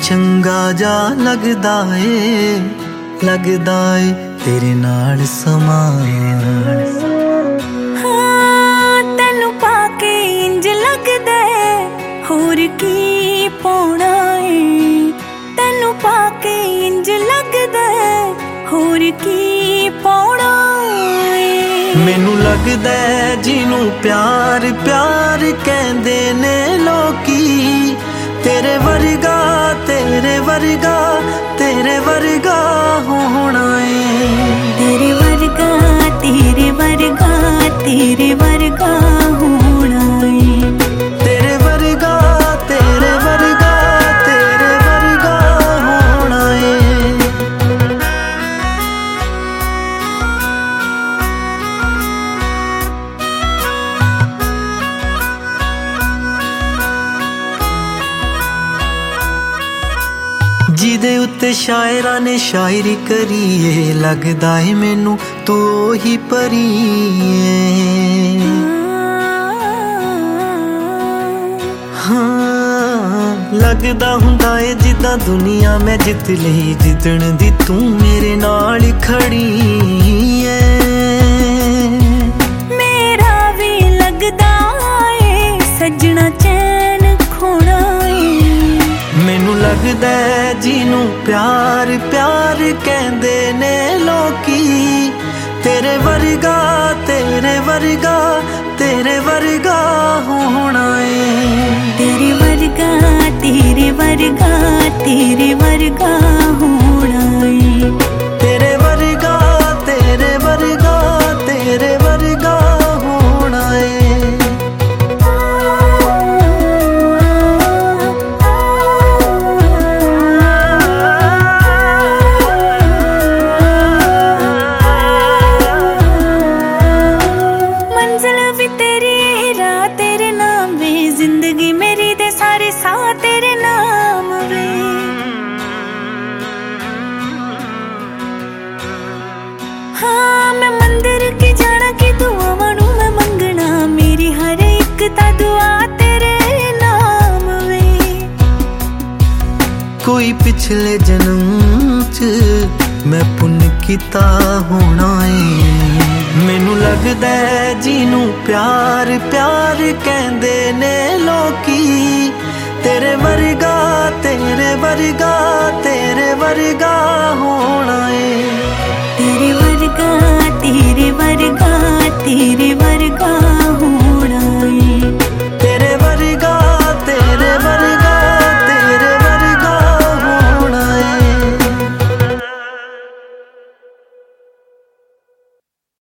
चंगा जा लगदा ए तेरे नाल समा। हाँ तेनू पाके इंज लगदा होर की पाउणा ए, तेनू पाके इंज लगदा होर की पाउणा ए। मैनू लगदा जिनू प्यार प्यार कहंदे ने लोकी, तेरे वर्गा तेरे वर्गा तेरे वर्गा होना ए। तेरे वर्गा तेरे वर्गा तेरे वर्गा होना ए। तेरे वर्गा तेरे वर्गा तेरे वर्गा होना ए। जिदे उत्ते शायरा ने शायरी करी ए, लगदा है मैनू तू ही परी ए। हाँ लगदा हुंदा है जिद्दां दुनिया मैं जित लई, जिद्दण दी तू मेरे नाल खड़ी है। मेरा भी लगदा है सजना चैन खोना है। मैनू लगदा जिनू प्यार प्यार कहंदे ने लोकी, तेरे वर्गा तेरे वर्गा तेरे वर्गा होना ए। तेरे वर्गा तेरे वर्गा तेरे वर्गा होना ए। तेरे वर्गा तेरे वर्गा तेरे वर्गा होना ए। मंजिल भी तेरी राह तेरे नाम वे, जिंदगी मेरी दे सारे साह तेरे नाम वे। हाँ मैं मंदिर की जाना की दुआवां नू मैं मंगना, मेरी हर एक ता दुआ तेरे नाम वे। कोई पिछले जन्म च मैं पुण्य कीता होना ए। मैनू लगदा जिनू प्यार प्यार कहंदे ने लोकी, तेरे वर्गा तेरे वर्गा तेरे वर्गा होना ए। तेरे वर्गा तेरे वर्गा तेरे वर्गा